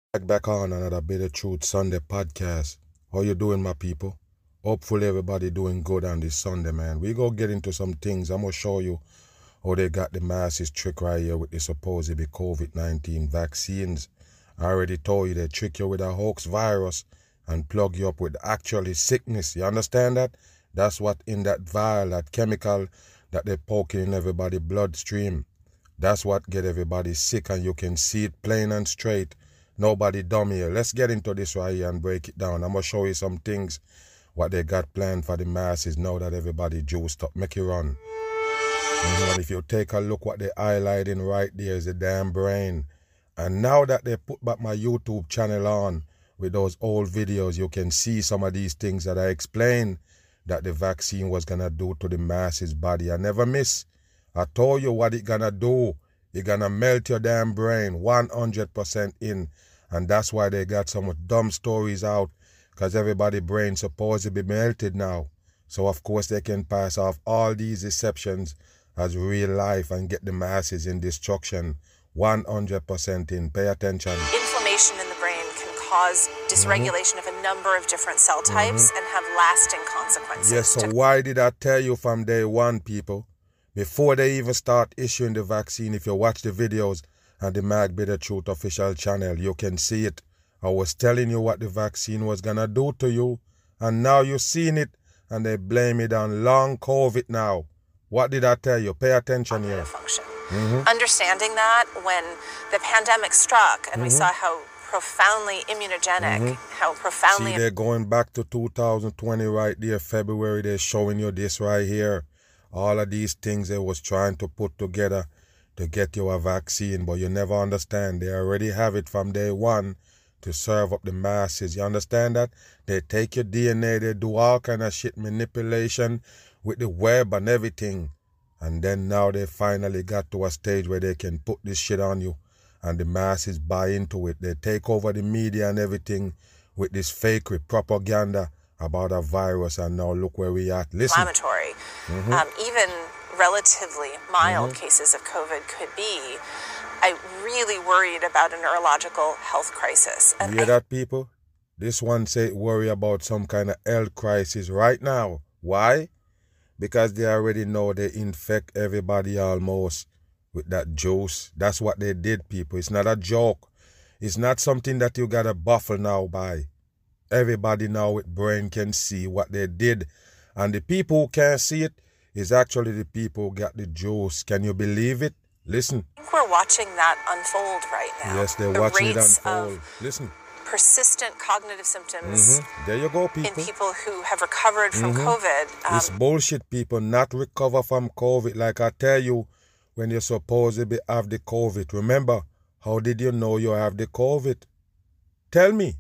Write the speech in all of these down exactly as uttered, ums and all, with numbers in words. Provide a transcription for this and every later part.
Back back on another Bit of Truth Sunday podcast. How you doing, my people? Hopefully everybody doing good on this Sunday, man. We go get into some things. I'm gonna show you how they got the masses trick right here with the supposedly COVID nineteen vaccines. I already told you they trick you with a hoax virus and plug you up with actually sickness. You understand that? That's what in that vial, that chemical that they poking in everybody's bloodstream. That's what get everybody sick, and you can see it plain and straight. Nobody dumb here. Let's get into this right here and break it down. I'm going to show you some things, what they got planned for the masses now that everybody juiced up. Make it run. Mm-hmm. And if you take a look what they highlighting right there is the damn brain. And now that they put back my YouTube channel on with those old videos, you can see some of these things that I explained that the vaccine was going to do to the masses body. I never miss. I told you what it going to do. It's going to melt your damn brain one hundred percent in. And that's why they got some dumb stories out, because everybody's brain supposed to be melted now. So, of course, they can pass off all these deceptions as real life and get the masses in destruction one hundred percent in. Pay attention. Inflammation in the brain can cause dysregulation mm-hmm. of a number of different cell types mm-hmm. and have lasting consequences. Yes, so why did I tell you from day one, people? Before they even start issuing the vaccine, if you watch the videos on the Mag Bit of Truth official channel, you can see it. I was telling you what the vaccine was going to do to you, and now you've seen it, and they blame it on long COVID now. What did I tell you? Pay attention here. Function. Mm-hmm. Understanding that when the pandemic struck, and mm-hmm. we saw how profoundly immunogenic, mm-hmm. how profoundly... See, they're going back to two thousand twenty right there, February. They're showing you this right here. All of these things they was trying to put together to get you a vaccine, but you never understand. They already have it from day one to serve up the masses. You understand that? They take your D N A, they do all kind of shit, manipulation with the web and everything. And then now they finally got to a stage where they can put this shit on you and the masses buy into it. They take over the media and everything with this fake propaganda about a virus, and now look where we at. Listen. Inflammatory. Mm-hmm. Um, even relatively mild mm-hmm. cases of COVID could be. I really worried about a neurological health crisis. And you hear I- that, people? This one say worry about some kind of health crisis right now. Why? Because they already know they infect everybody almost with that juice. That's what they did, people. It's not a joke. It's not something that you gotta buffle now by. Everybody now with brain can see what they did. And the people who can't see it is actually the people who got the juice. Can you believe it? Listen. I think we're watching that unfold right now. Yes, they're the watching it rates unfold. Of Listen. Persistent cognitive symptoms. Mm-hmm. There you go, people. In people who have recovered from mm-hmm. COVID. Um, it's bullshit, people. Not recover from COVID. Like I tell you, when you're supposed to be have the COVID. Remember, how did you know you have the COVID? Tell me.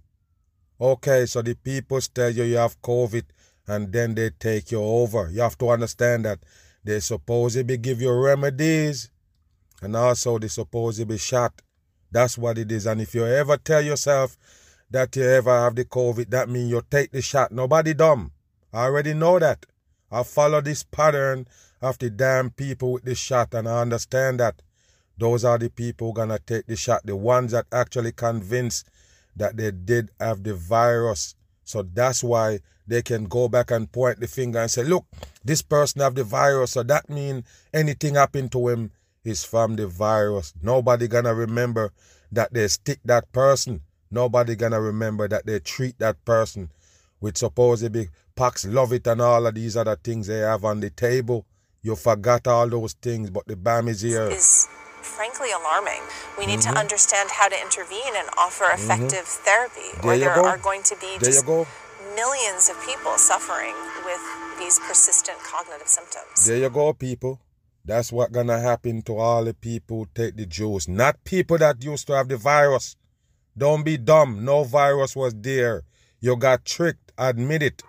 Okay, so the people tell you you have COVID and then they take you over. You have to understand that they supposedly give you remedies and also they supposedly shot. That's what it is. And if you ever tell yourself that you ever have the COVID, that means you take the shot. Nobody dumb. I already know that. I follow this pattern of the damn people with the shot, and I understand that. Those are the people who gonna take the shot, the ones that actually convinced that they did have the virus. So that's why they can go back and point the finger and say, look, this person have the virus, so that means anything happened to him is from the virus. Nobody gonna remember that they stick that person. Nobody gonna remember that they treat that person with supposedly Paxlovid and all of these other things they have on the table. You forgot all those things, but the B A M is here. Is frankly alarming. We need mm-hmm. to understand how to intervene and offer effective mm-hmm. therapy, there or there go. are going to be there just go. millions of people suffering with these persistent cognitive symptoms. There you go, people. That's what's gonna happen to all the people who take the juice. Not people that used to have the virus. Don't be dumb. No virus was there. You got tricked. Admit it.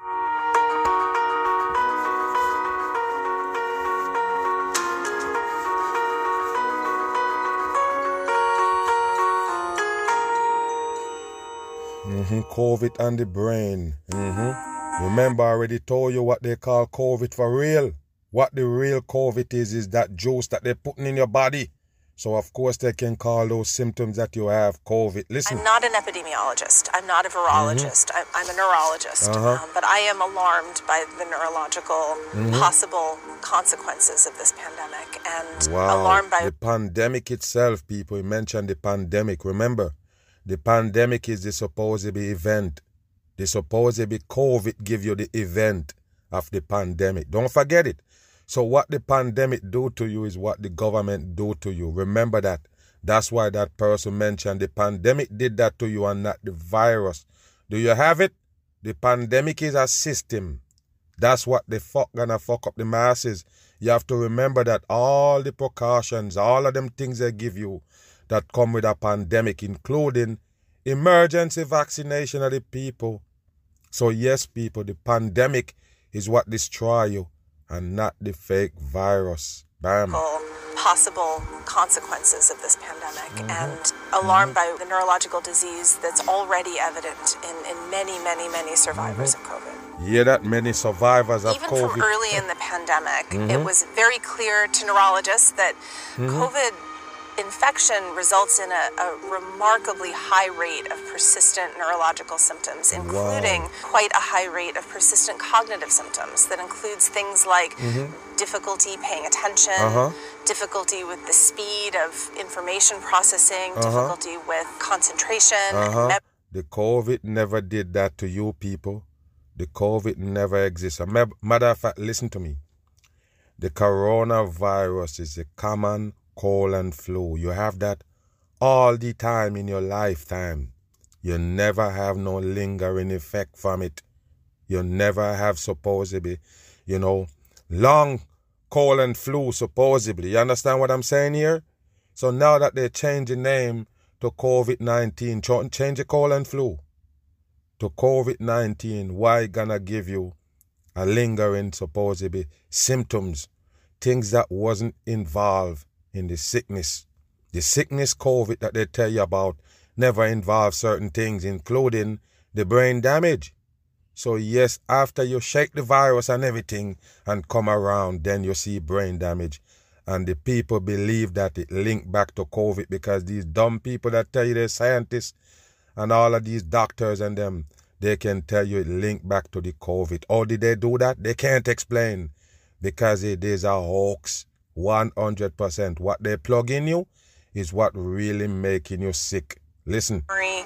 Mm-hmm. COVID and the brain. Mm-hmm. Remember, I already told you what they call COVID for real. What the real COVID is, is that juice that they're putting in your body. So, of course, they can call those symptoms that you have COVID. Listen. I'm not an epidemiologist. I'm not a virologist. Mm-hmm. I'm, I'm a neurologist. Uh-huh. Um, but I am alarmed by the neurological mm-hmm. possible consequences of this pandemic. And wow. alarmed by... The pandemic itself, people. You mentioned the pandemic. Remember, the pandemic is the supposed event. The supposed COVID give you the event of the pandemic. Don't forget it. So what the pandemic do to you is what the government do to you. Remember that. That's why that person mentioned the pandemic did that to you and not the virus. Do you have it? The pandemic is a system. That's what the fuck gonna fuck up the masses. You have to remember that all the precautions, all of them things they give you that come with a pandemic, including emergency vaccination of the people. So yes, people, the pandemic is what destroy you, and not the fake virus. Bam. Possible consequences of this pandemic mm-hmm. and alarmed mm-hmm. by the neurological disease that's already evident in, in many, many, many survivors mm-hmm. of COVID. Yeah, that many survivors of Even COVID. Even from early in the pandemic, mm-hmm. it was very clear to neurologists that mm-hmm. COVID infection results in a, a remarkably high rate of persistent neurological symptoms, including wow. quite a high rate of persistent cognitive symptoms that includes things like mm-hmm. difficulty paying attention, uh-huh. difficulty with the speed of information processing, uh-huh. difficulty with concentration. Uh-huh. The COVID never did that to you people. The COVID never existed. Matter of fact, listen to me. The coronavirus is a common cold and flu. You have that all the time in your lifetime. You never have no lingering effect from it. You never have supposedly, you know, long cold and flu supposedly. You understand what I'm saying here? So now that they change the name to COVID nineteen, change the cold and flu to COVID nineteen, why gonna give you a lingering supposedly symptoms, things that wasn't involved in the sickness. The sickness COVID that they tell you about never involves certain things, including the brain damage. So yes, after you shake the virus and everything and come around, then you see brain damage. And the people believe that it linked back to COVID because these dumb people that tell you they're scientists and all of these doctors and them, they can tell you it linked back to the COVID. How did they do that? They can't explain because it is a hoax. one hundred percent. What they plug in you is what really making you sick. Listen.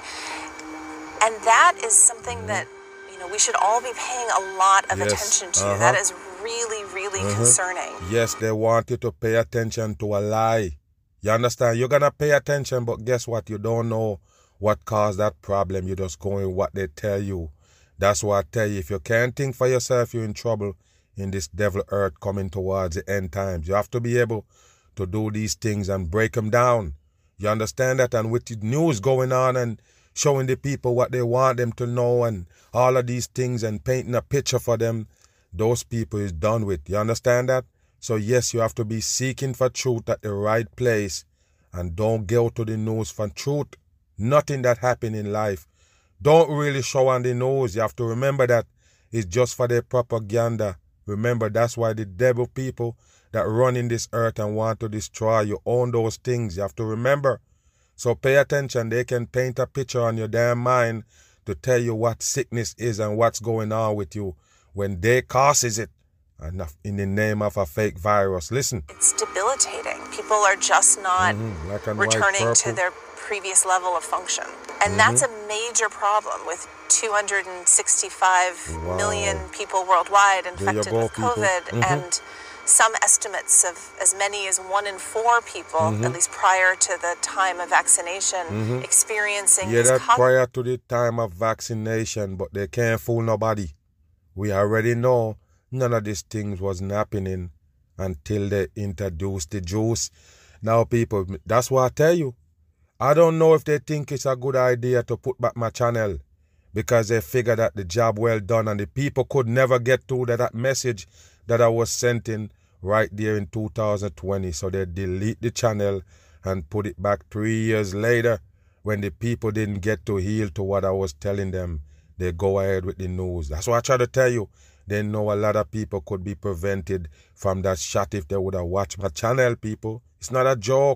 And that is something mm-hmm. that, you know, we should all be paying a lot of yes. attention to. Uh-huh. That is really, really mm-hmm. concerning. Yes, they want you to pay attention to a lie. You understand? You're going to pay attention, but guess what? You don't know what caused that problem. You're just going with what they tell you. That's why I tell you, if you can't think for yourself, you're in trouble. In this devil earth coming towards the end times. You have to be able to do these things and break them down. You understand that? And with the news going on and showing the people what they want them to know and all of these things and painting a picture for them, those people is done with. You understand that? So yes, you have to be seeking for truth at the right place and don't go to the news for truth. Nothing that happened in life. Don't really show on the news. You have to remember that it's just for their propaganda. Remember, that's why the devil people that run in this earth and want to destroy you own those things. You have to remember. So pay attention. They can paint a picture on your damn mind to tell you what sickness is and what's going on with you when they causes it and in the name of a fake virus. Listen. It's debilitating. People are just not mm-hmm. Black and returning white, to their previous level of function. And mm-hmm. that's a major problem with two hundred sixty-five wow. million people worldwide infected go, with COVID mm-hmm. and some estimates of as many as one in four people, mm-hmm. at least prior to the time of vaccination, mm-hmm. experiencing yeah, this that cog- prior to the time of vaccination, but they can't fool nobody. We already know none of these things wasn't happening until they introduced the juice. Now, people, that's what I tell you. I don't know if they think it's a good idea to put back my channel because they figure that the job well done and the people could never get to that, that message that I was sent in right there in two thousand twenty. So they delete the channel and put it back three years later when the people didn't get to heal to what I was telling them. They go ahead with the news. That's what I try to tell you. They know a lot of people could be prevented from that shot if they would have watched my channel, people. It's not a joke.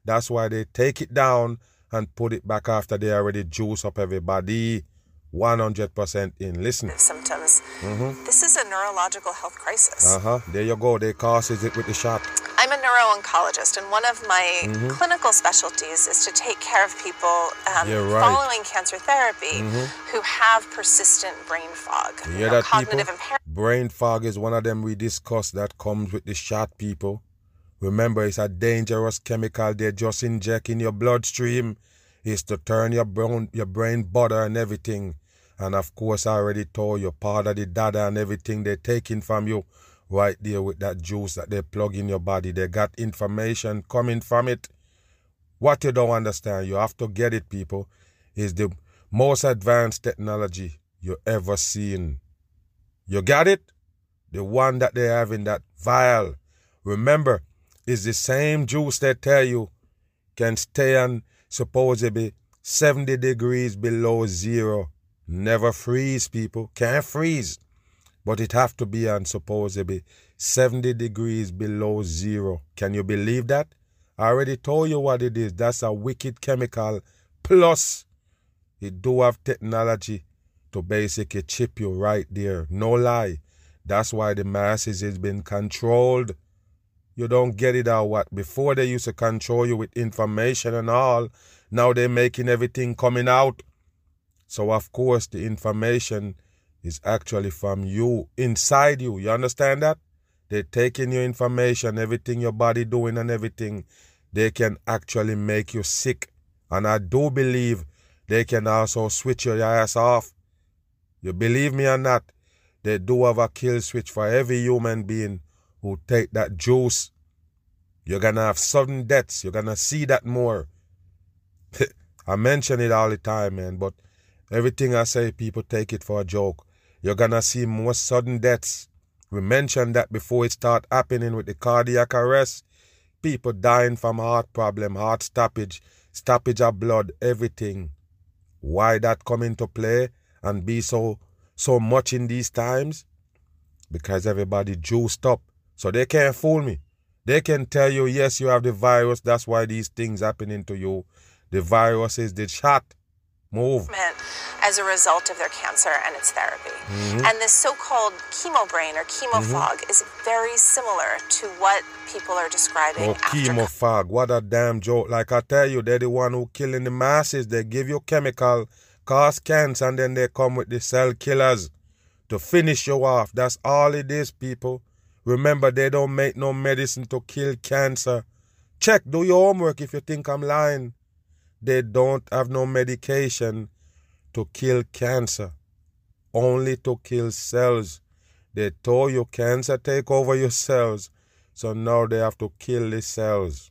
That's why they take it down and put it back after they already juice up everybody. one hundred percent in. Listen. Symptoms. Mm-hmm. This is a neurological health crisis. Uh-huh. There you go. They causes it with the shot. I'm a neuro-oncologist, and one of my mm-hmm. clinical specialties is to take care of people um, right. following cancer therapy mm-hmm. who have persistent brain fog. You you hear know, that, cognitive people? impairment. Brain fog is one of them we discussed that comes with the shot, people. Remember, it's a dangerous chemical they just inject in your bloodstream. It's to turn your brain, your brain butter and everything. And of course, I already told you, part of the data and everything they're taking from you right there with that juice that they plug in your body. They got information coming from it. What you don't understand, you have to get it, people, is the most advanced technology you ever seen. You got it? The one that they have in that vial. Remember, it's the same juice they tell you can stay on supposedly seventy degrees below zero. Never freeze, people. Can't freeze. But it have to be on supposedly seventy degrees below zero. Can you believe that? I already told you what it is. That's a wicked chemical. Plus, it do have technology to basically chip you right there. No lie. That's why the masses has been controlled. You don't get it or what? Before they used to control you with information and all. Now they're making everything coming out. So, of course, the information is actually from you, inside you. You understand that? They're taking your information, everything your body doing and everything. They can actually make you sick. And I do believe they can also switch your ass off. You believe me or not? They do have a kill switch for every human being who take that juice. You're going to have sudden deaths. You're going to see that more. I mention it all the time, man, but everything I say, people take it for a joke. You're going to see more sudden deaths. We mentioned that before it start happening with the cardiac arrest. People dying from heart problem, heart stoppage, stoppage of blood, everything. Why that come into play and be so so much in these times? Because everybody juiced up. So they can't fool me. They can tell you, yes, you have the virus. That's why these things happening to you. The virus is the shot. Move. As a result of their cancer and its therapy. Mm-hmm. And this so-called chemo brain or chemo mm-hmm. fog is very similar to what people are describing. Oh, after chemo fog. What a damn joke. Like I tell you, they're the one who killing the masses. They give you chemical, cause cancer, and then they come with the cell killers to finish you off. That's all it is, people. Remember, they don't make no medicine to kill cancer. Check, do your homework if you think I'm lying. They don't have no medication to kill cancer, only to kill cells. They told you cancer take over your cells, so now they have to kill the cells.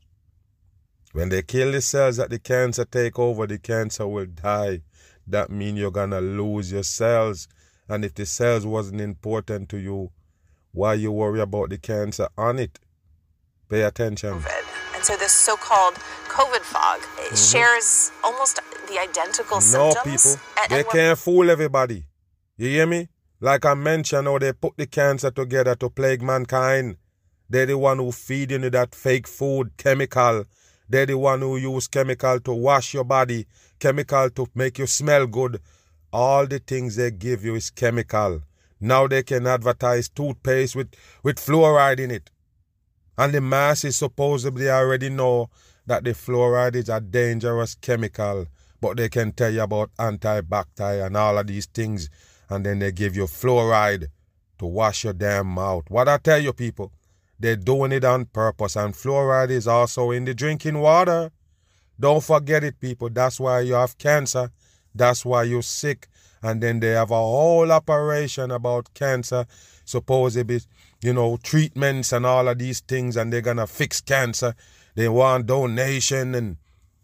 When they kill the cells that the cancer take over, the cancer will die. That means you're going to lose your cells. And if the cells wasn't important to you, why you worry about the cancer on it? Pay attention. And so this so-called COVID fog it mm-hmm. shares almost the identical no, symptoms. No, people. And, they and can't fool everybody. You hear me? Like I mentioned, how they put the cancer together to plague mankind. They're the one who feed you that fake food, chemical. They're the one who use chemical to wash your body, chemical to make you smell good. All the things they give you is chemical. Now they can advertise toothpaste with, with fluoride in it. And the masses supposedly already know that the fluoride is a dangerous chemical, but they can tell you about antibacterial and all of these things, and then they give you fluoride to wash your damn mouth. What I tell you, people, they're doing it on purpose, and fluoride is also in the drinking water. Don't forget it, people. That's why you have cancer. That's why you're sick. And then they have a whole operation about cancer, supposedly, you know, treatments and all of these things, and they're going to fix cancer. They want donation and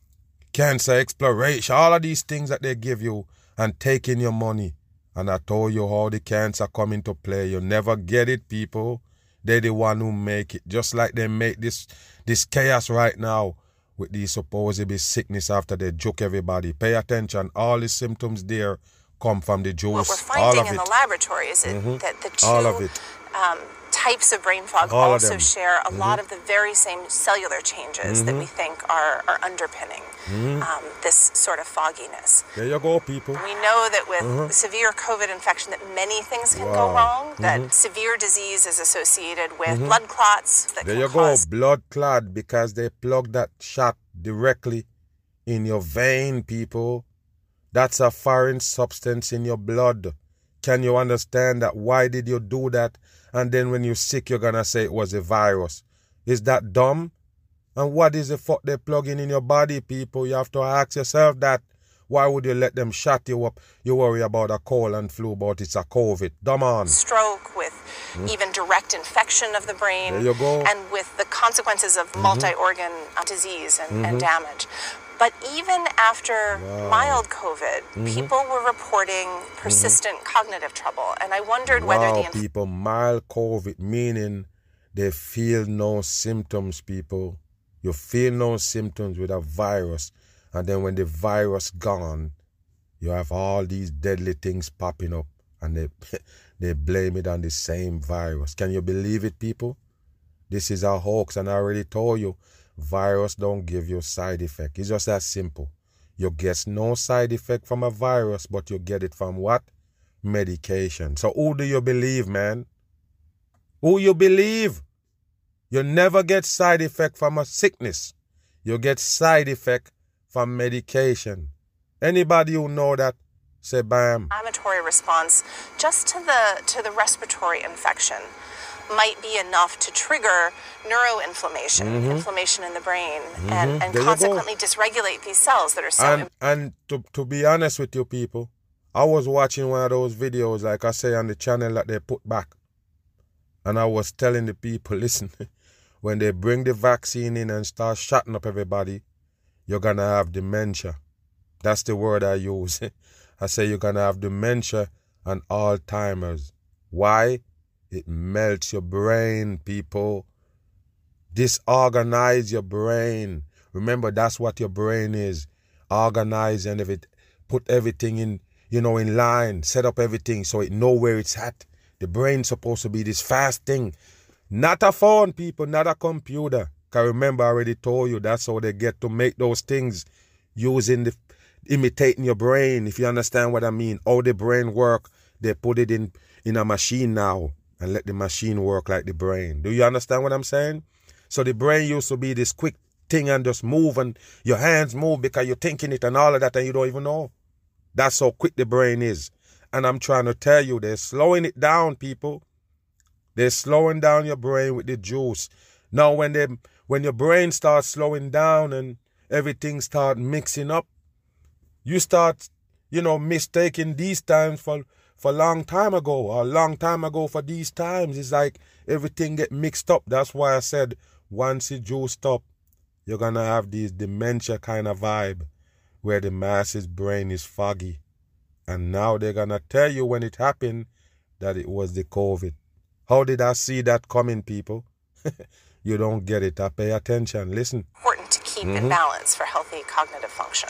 cancer exploration, all of these things that they give you and taking your money. And I told you how the cancer come into play. You never get it, people. They're the one who make it. Just like they make this, this chaos right now with these supposedly sickness after they joke everybody. Pay attention. All the symptoms there come from the juice. What we're finding in the laboratory is mm-hmm. that the two all of it. Um, types of brain fog All of also them. share a Mhm. lot of the very same cellular changes that we think are, are underpinning um, this sort of fogginess. There you go, people. We know that with severe COVID infection that many things can go Wow. wrong, that severe disease is associated with blood clots that There can you go, cause blood clot, because they plug that shot directly in your vein, people. That's a foreign substance in your blood. Can you understand that? Why did you do that? And then when you're sick, you're going to say it was a virus. Is that dumb? And what is the fuck they plugging in your body, people? You have to ask yourself that. Why would you let them shut you up? You worry about a cold and flu, but it's a COVID. Dumb on. stroke, with even direct infection of the brain, There you go. and with the consequences of multi-organ uh, disease and, and damage. But even after mild COVID, people were reporting persistent cognitive trouble. And I wondered whether Wow, the inf- people, mild COVID, meaning they feel no symptoms, people. You feel no symptoms with a virus. And then when the virus gone, you have all these deadly things popping up. And they, they blame it on the same virus. Can you believe it, people? This is a hoax, and I already told you, virus don't give you side effect. It's just that simple. You get no side effect from a virus, but you get it from what? Medication. So who do you believe, man? Who you believe? You never get side effect from a sickness. You get side effect from medication. Anybody who know that, say bam. inflammatory response just to the to the respiratory infection might be enough to trigger neuroinflammation, inflammation in the brain, and, and There you consequently dysregulate these cells that are so And and to, to be honest with you people, I was watching one of those videos, like I say, on the channel that they put back. And I was telling the people, listen, when they bring the vaccine in and start shutting up everybody, you're going to have dementia. That's the word I use. I say you're going to have dementia and Alzheimer's. Why? It melts your brain, people. Disorganize your brain. Remember, that's what your brain is. Organize and every, put everything in, you know, in line. Set up everything so it know where it's at. The brain's supposed to be this fast thing. Not a phone, people, not a computer. Because remember, I already told you that's how they get to make those things using the, imitating your brain, if you understand what I mean. How the brain work, they put it in, in a machine now and let the machine work like the brain. Do you understand what I'm saying? So the brain used to be this quick thing and just move and your hands move because you're thinking it and all of that and you don't even know. That's how quick the brain is. And I'm trying to tell you, they're slowing it down, people. They're slowing down your brain with the juice. Now, when they, when your brain starts slowing down and everything start mixing up, you start, you know, mistaking these times for for long time ago or a long time ago for these times. It's like everything get mixed up. That's why I said once the juice stop, you're going to have this dementia kind of vibe where the masses' brain is foggy. And now they're going to tell you when it happened that it was the COVID. How did I see that coming, people? You don't get it. I pay attention. Listen. important to keep in balance for healthy cognitive function.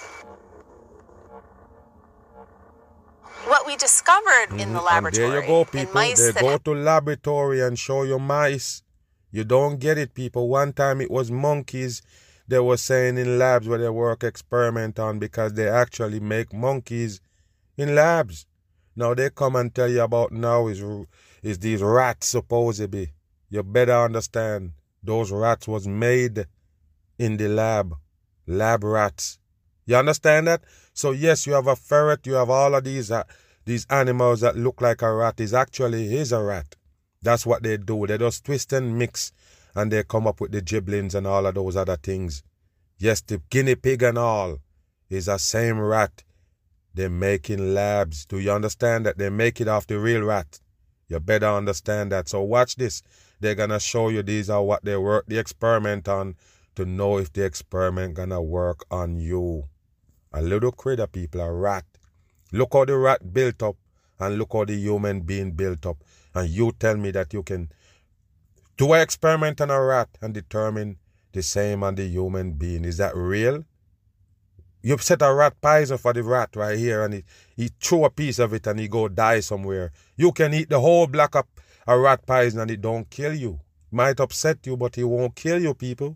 What we discovered in the And laboratory there you go, in people. mice They that go to laboratory and show you mice. You don't get it, people. One time it was monkeys. They were saying in labs where they work experiment on because they actually make monkeys in labs. Now they come and tell you about now is is these rats supposedly. You better understand those rats was made in the lab. Lab rats. You understand that? So yes, you have a ferret, you have all of these uh, these animals that look like a rat. Is actually is a rat. That's what they do. They just twist and mix and they come up with the giblins and all of those other things. Yes, the guinea pig and all is the same rat they make in labs. Do you understand that? They make it off the real rat. You better understand that. So watch this. They're going to show you these are what they work the experiment on to know if the experiment going to work on you. A little critter, people, a rat. Look how the rat built up and look how the human being built up. And you tell me that you can do an experiment on a rat and determine the same on the human being. Is that real? You set a rat poison for the rat right here and he, he throw a piece of it and he go die somewhere. You can eat the whole block of, a rat poison and it don't kill you. Might upset you, but it won't kill you, people.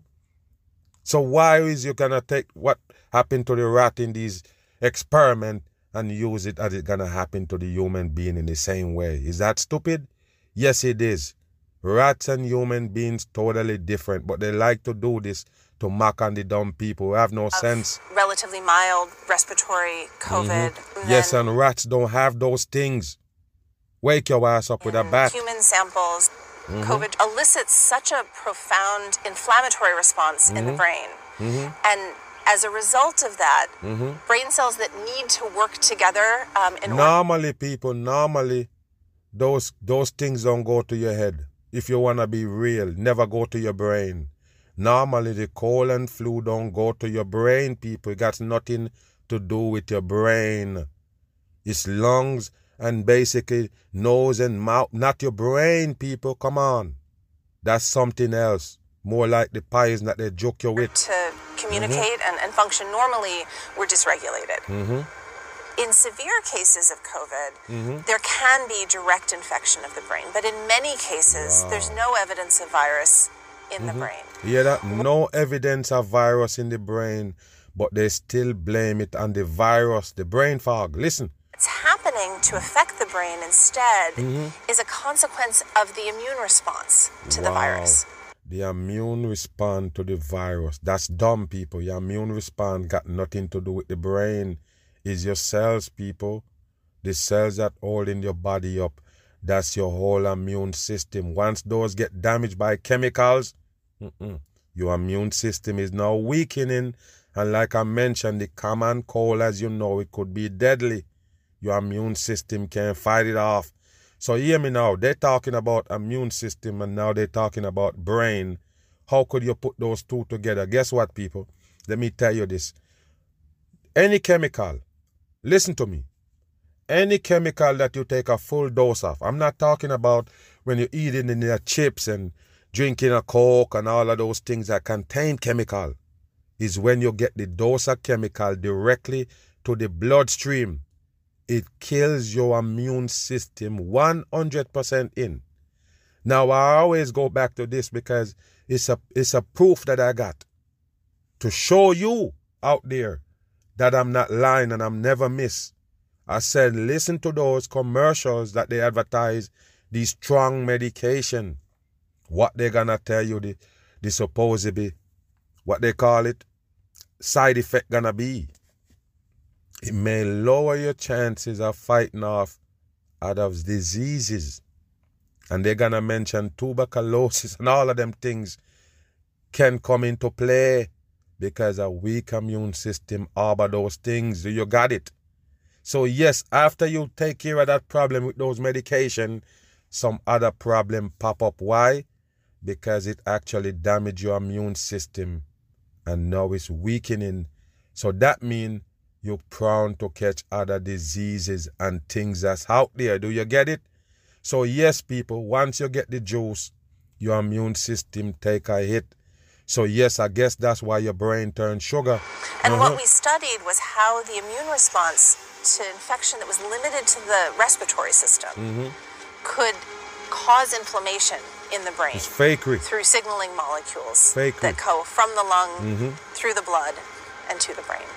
So why is you gonna take what happened to the rat in these experiments and use it as it's gonna happen to the human being in the same way? Is that stupid? Yes, it is. Rats and human beings totally different, but they like to do this to mock on the dumb people who have no sense. Relatively mild respiratory COVID. Mm-hmm. And yes, and rats don't have those things. Wake your ass up with a bat. Human samples. Mm-hmm. COVID elicits such a profound inflammatory response mm-hmm. in the brain. Mm-hmm. And as a result of that, mm-hmm. brain cells that need to work together um, in Normally, order- people, normally, those those things don't go to your head. If you want to be real, never go to your brain. Normally, the cold and flu don't go to your brain, people. It got nothing to do with your brain. It's lungs and basically nose and mouth, not your brain, people. Come on. That's something else. More like the poison that they joke you with. To communicate mm-hmm. and, and function normally, we're dysregulated. Mm-hmm. In severe cases of COVID, mm-hmm. there can be direct infection of the brain. But in many cases, wow. there's no evidence of virus in mm-hmm. the brain. Yeah, that no evidence of virus in the brain, but they still blame it on the virus, the brain fog. Listen. What's happening to affect the brain instead mm-hmm. is a consequence of the immune response to wow. the virus. The immune response to the virus. That's dumb, people. Your immune response got nothing to do with the brain. It's your cells, people. The cells that holding your body up. That's your whole immune system. Once those get damaged by chemicals, mm-mm, your immune system is now weakening. And like I mentioned, the common cold, as you know, it could be deadly. Your immune system can't fight it off. So hear me now. They're talking about immune system and now they're talking about brain. How could you put those two together? Guess what, people? Let me tell you this. Any chemical, listen to me. Any chemical that you take a full dose of, I'm not talking about when you're eating in your chips and drinking a Coke and all of those things that contain chemical, is when you get the dose of chemical directly to the bloodstream. It kills your immune system one hundred percent in. Now, I always go back to this because it's a, it's a proof that I got to show you out there that I'm not lying and I'm never miss. I said, listen to those commercials that they advertise, these strong medication. What they're going to tell you, the, the supposedly, what they call it, side effect going to be. It may lower your chances of fighting off other diseases. And they're going to mention tuberculosis and all of them things can come into play because a weak immune system harbor those things. You got it? So yes, after you take care of that problem with those medication, some other problem pop up. Why? Because it actually damage your immune system and now it's weakening. So that means you're prone to catch other diseases and things that's out there. Do you get it? So yes, people, once you get the juice, your immune system take a hit. So yes, I guess that's why your brain turns sugar. And uh-huh. what we studied was how the immune response to infection that was limited to the respiratory system mm-hmm. could cause inflammation in the brain. It's fakery. Through signaling molecules fakery. that go from the lung mm-hmm. through the blood and to the brain.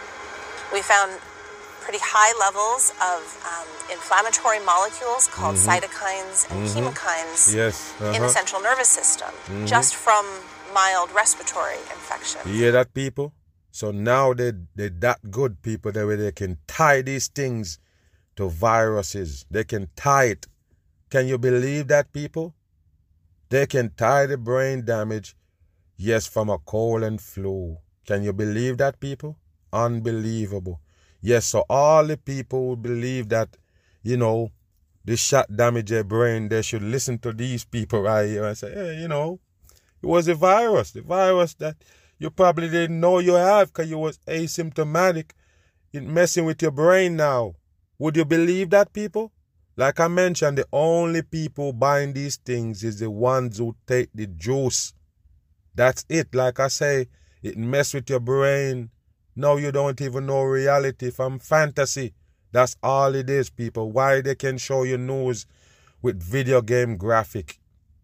We found pretty high levels of um, inflammatory molecules called mm-hmm. cytokines and mm-hmm. chemokines yes. uh-huh. in the central nervous system, mm-hmm. just from mild respiratory infection. You hear that, people? So now they, they're that good, people, that way they can tie these things to viruses. They can tie it. Can you believe that, people? They can tie the brain damage, yes, from a cold and flu. Can you believe that, people? Unbelievable. Yes, so all the people who believe that, you know, this shot damage their brain, they should listen to these people right here and say, hey, you know, it was a virus. The virus that you probably didn't know you have because you was asymptomatic. It messing with your brain now. Would you believe that, people? Like I mentioned, the only people buying these things is the ones who take the juice. That's it. Like I say, it mess with your brain. Now you don't even know reality from fantasy. That's all it is, people. Why they can show you news with video game graphic.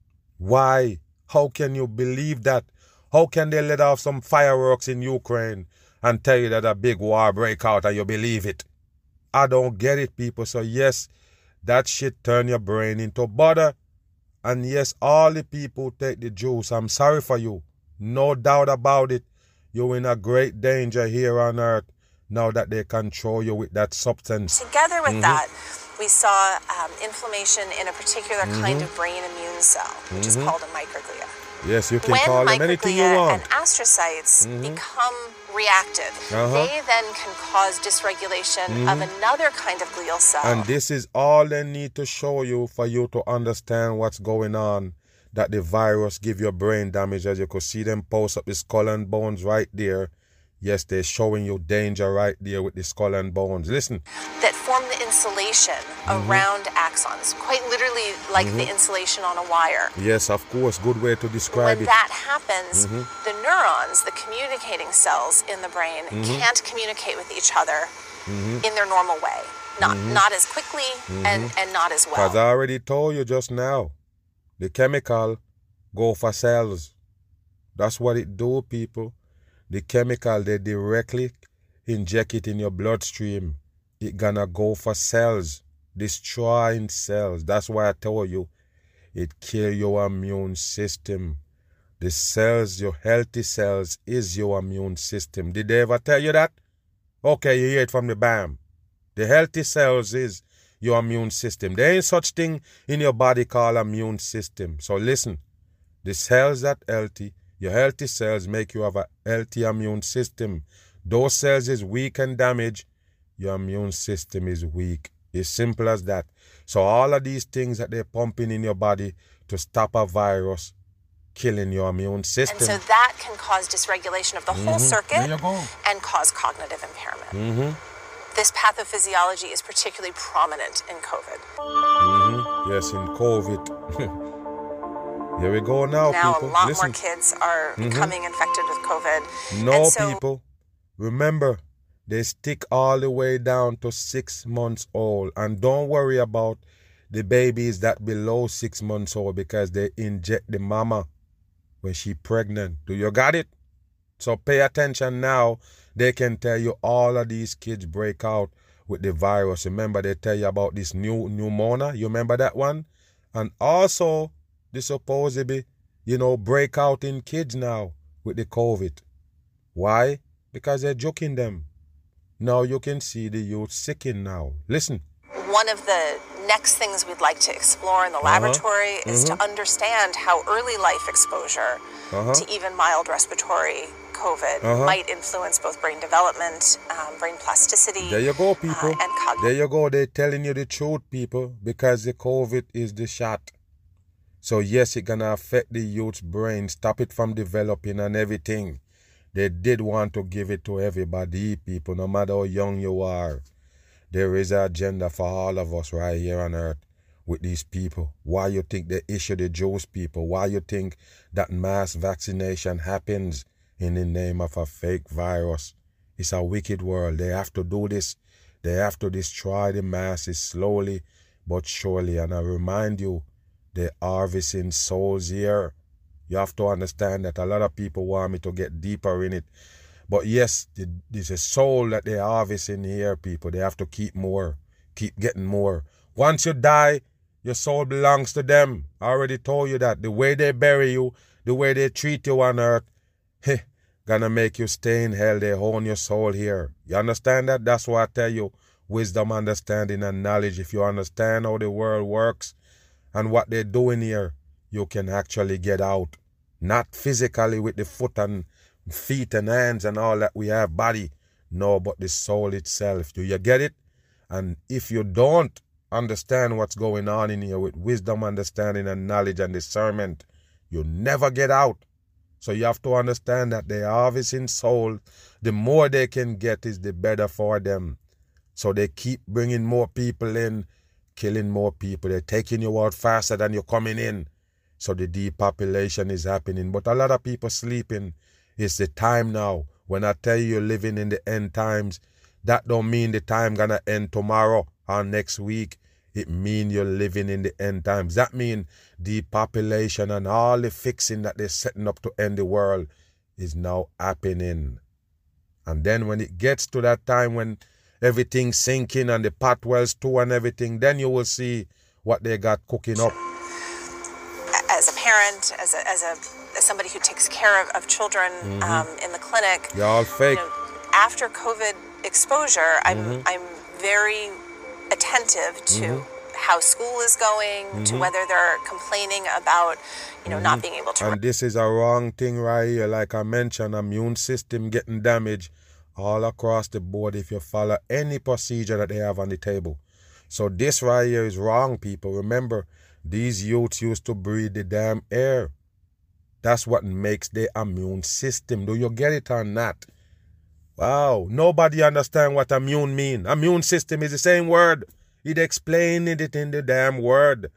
Why? How can you believe that? How can they let off some fireworks in Ukraine and tell you that a big war break out and you believe it? I don't get it, people. So yes, that shit turn your brain into butter. And yes, all the people take the juice. I'm sorry for you. No doubt about it. You're in a great danger here on earth now that they control you with that substance. Together with mm-hmm. that, we saw um, inflammation in a particular mm-hmm. kind of brain immune cell, which mm-hmm. is called a microglia. Yes, you can when call them anything you want. want. And astrocytes mm-hmm. become reactive, uh-huh. they then can cause dysregulation mm-hmm. of another kind of glial cell. And this is all they need to show you for you to understand what's going on. That the virus give your brain damage. As you could see them post up the skull and bones right there. Yes, they're showing you danger right there with the skull and bones. Listen. That form the insulation mm-hmm. around axons, quite literally like mm-hmm. the insulation on a wire. Yes, of course. Good way to describe when it. When that happens, mm-hmm. the neurons, the communicating cells in the brain, mm-hmm. can't communicate with each other mm-hmm. in their normal way. Not mm-hmm. not as quickly mm-hmm. and, and not as well. Because I already told you just now, the chemical go for cells. That's what it do, people. The chemical, they directly inject it in your bloodstream. It gonna go for cells, destroying cells. That's why I told you, it kill your immune system. The cells, your healthy cells, is your immune system. Did they ever tell you that? Okay, you hear it from the B A M. The healthy cells is your immune system. There ain't such thing in your body called immune system. So listen, the cells that healthy, your healthy cells make you have a healthy immune system. Those cells is weak and damaged, your immune system is weak. It's simple as that. So all of these things that they're pumping in your body to stop a virus, killing your immune system. And so that can cause dysregulation of the mm-hmm. whole circuit there you go. And cause cognitive impairment. Mm-hmm. This pathophysiology is particularly prominent in COVID. Mm-hmm. Yes, in COVID. Here we go now, now people. Now a lot Listen. more kids are mm-hmm. becoming infected with COVID. No, and so, people. Remember, they stick all the way down to six months old. And don't worry about the babies that below six months old because they inject the mama when she pregnant. Do you got it? So pay attention now. They can tell you all of these kids break out with the virus. Remember, they tell you about this new pneumonia. You remember that one? And also, the supposedly, you know, breakout in kids now with the COVID. Why? Because they're joking them. Now you can see the youth sicking now. Listen. One of the next things we'd like to explore in the laboratory uh-huh. is mm-hmm. to understand how early life exposure uh-huh. to even mild respiratory COVID uh-huh. might influence both brain development, um, brain plasticity. There you go, people. Uh, and cognition. There you go. They're telling you the truth, people, because the COVID is the shot. So yes, it's gonna affect the youth's brain, stop it from developing and everything. They did want to give it to everybody, people, no matter how young you are. There is an agenda for all of us right here on earth with these people. Why you think they issue the Jewish people? Why you think that mass vaccination happens in the name of a fake virus? It's a wicked world. They have to do this. They have to destroy the masses slowly but surely. And I remind you, they're harvesting souls here. You have to understand that a lot of people want me to get deeper in it. But yes, there's a soul that they're harvesting here, people. They have to keep more, keep getting more. Once you die, your soul belongs to them. I already told you that. The way they bury you, the way they treat you on earth, heh, gonna make you stay in hell. They own your soul here. You understand that? That's why I tell you, wisdom, understanding, and knowledge. If you understand how the world works and what they're doing here, you can actually get out. Not physically with the foot and feet and hands and all that we have, body. No, but the soul itself. Do you get it? And if you don't understand what's going on in here with wisdom, understanding, and knowledge and discernment, you never get out. So you have to understand that they are harvesting soul. The more they can get is the better for them. So they keep bringing more people in, killing more people. They're taking you out faster than you're coming in. So the depopulation is happening. But a lot of people sleeping. It's the time now. When I tell you you're living in the end times, that don't mean the time gonna end tomorrow or next week. it mean you're living in the end times. That mean depopulation and all the fixing that they're setting up to end the world is now happening. And then when it gets to that time when everything's sinking and the pot wells too and everything, then you will see what they got cooking up. As a parent, as a, as a as somebody who takes care of, of children mm-hmm. um, in the clinic, you're all fake. You know, after COVID exposure, I'm mm-hmm. I'm very attentive to mm-hmm. how school is going, mm-hmm. to whether they're complaining about, you know, mm-hmm. not being able to. And this is a wrong thing right here. Like I mentioned, immune system getting damaged all across the board if you follow any procedure that they have on the table. So this right here is wrong, people. Remember, these youths used to breathe the damn air. That's what makes their immune system. Do you get it or not? Wow, nobody understand what immune mean. Immune system is the same word. It explained it in the damn word.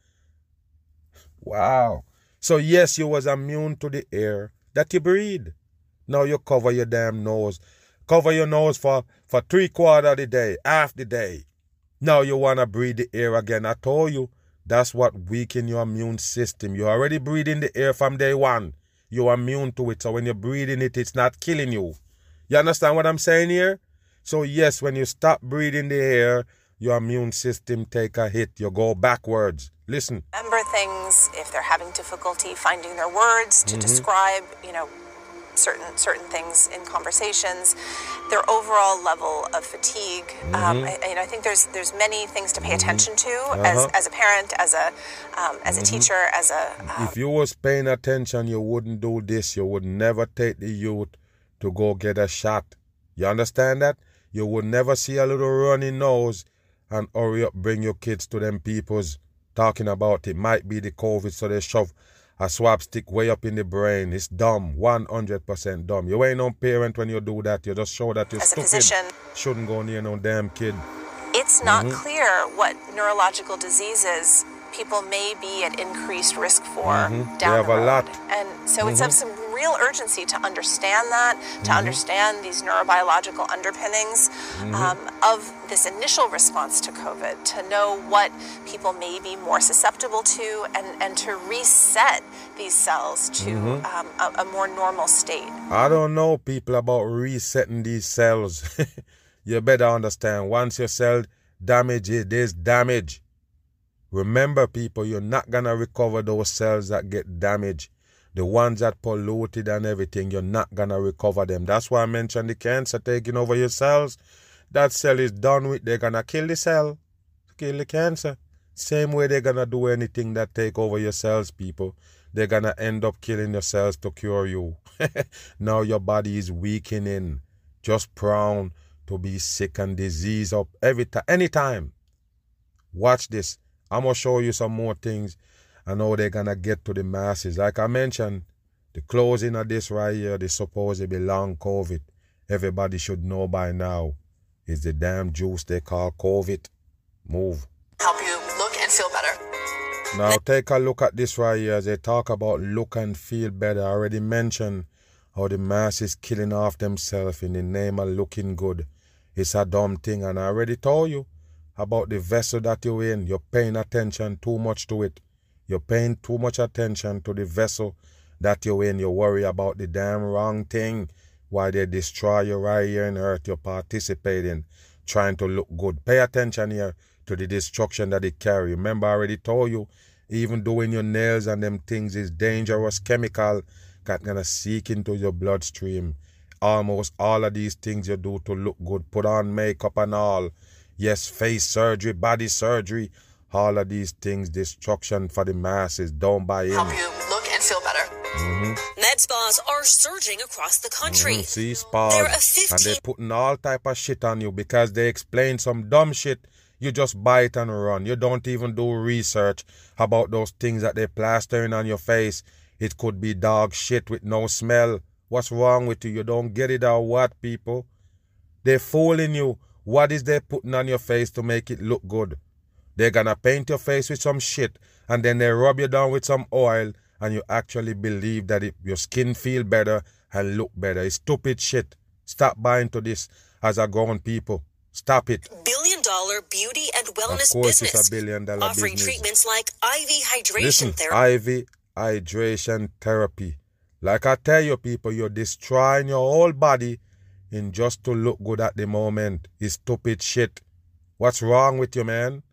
Wow. So yes, you was immune to the air that you breathe. Now you cover your damn nose. Cover your nose for, for three quarters of the day, half the day. Now you want to breathe the air again. I told you, that's what weaken your immune system. You're already breathing the air from day one. You're immune to it. So when you're breathing it, it's not killing you. You understand what I'm saying here? So yes, when you stop breathing the air, your immune system take a hit. You go backwards. Listen. Remember things if they're having difficulty finding their words to mm-hmm. describe, you know, certain certain things in conversations, their overall level of fatigue. Mm-hmm. Um, I, you know, I think there's there's many things to pay attention to uh-huh. as as a parent, as a um, as a mm-hmm. teacher, as a. Um, if you was paying attention, you wouldn't do this. You would never take the youth to go get a shot. You understand that? You would never see a little runny nose and hurry up bring your kids to them peoples talking about it might be the COVID, so they shove a swab stick way up in the brain. It's dumb, one hundred percent dumb. You ain't no parent when you do that. You just show that you're as stupid. A physician, shouldn't go near no damn kid. It's not mm-hmm. clear what neurological diseases people may be at increased risk for mm-hmm. down they have the road. A lot. And so mm-hmm. it's of some real urgency to understand that, to mm-hmm. understand these neurobiological underpinnings mm-hmm. um, of this initial response to COVID, to know what people may be more susceptible to, and, and to reset these cells to mm-hmm. um, a, a more normal state. I don't know, people, about resetting these cells. You better understand, once your cell damage, there's damage. Remember, people, you're not going to recover those cells that get damaged. The ones that polluted and everything, you're not going to recover them. That's why I mentioned the cancer taking over your cells. That cell is done with. They're going to kill the cell, kill the cancer. Same way they're going to do anything that take over your cells, people. They're going to end up killing your cells to cure you. Now your body is weakening, just prone to be sick and disease up every time, anytime. Watch this. I'm going to show you some more things and how they're going to get to the masses. Like I mentioned, the closing of this right here, the supposedly long COVID, everybody should know by now, is the damn juice they call COVID. Move. Help you look and feel better. Now take a look at this right here as they talk about look and feel better. I already mentioned how the masses killing off themselves in the name of looking good. It's a dumb thing, and I already told you about the vessel that you're in. You're paying attention too much to it. You're paying too much attention to the vessel that you're in. You worry about the damn wrong thing while they destroy you right here on earth. You're participating, trying to look good. Pay attention here to the destruction that it carry. Remember, I already told you, even doing your nails and them things is dangerous chemical that's gonna seek into your bloodstream. Almost all of these things you do to look good, put on makeup and all. Yes, face surgery, body surgery, all of these things, destruction for the masses. Don't buy in. Help you look and feel better. Mm-hmm. Med spas are surging across the country. Mm-hmm. See, spas. They're a fifteen- and they're putting all type of shit on you because they explain some dumb shit. You just buy it and run. You don't even do research about those things that they're plastering on your face. It could be dog shit with no smell. What's wrong with you? You don't get it or what, people? They're fooling you. What is they putting on your face to make it look good? They're gonna paint your face with some shit and then they rub you down with some oil and you actually believe that it, your skin feel better and look better. It's stupid shit. Stop buying to this as a grown people. Stop it. Billion dollar beauty and wellness Of course, business, it's a billion dollar offering business. treatments like I V hydration Listen, therapy. I V hydration therapy. Like I tell you, people, you're destroying your whole body in just to look good at the moment. It's stupid shit. What's wrong with you, man?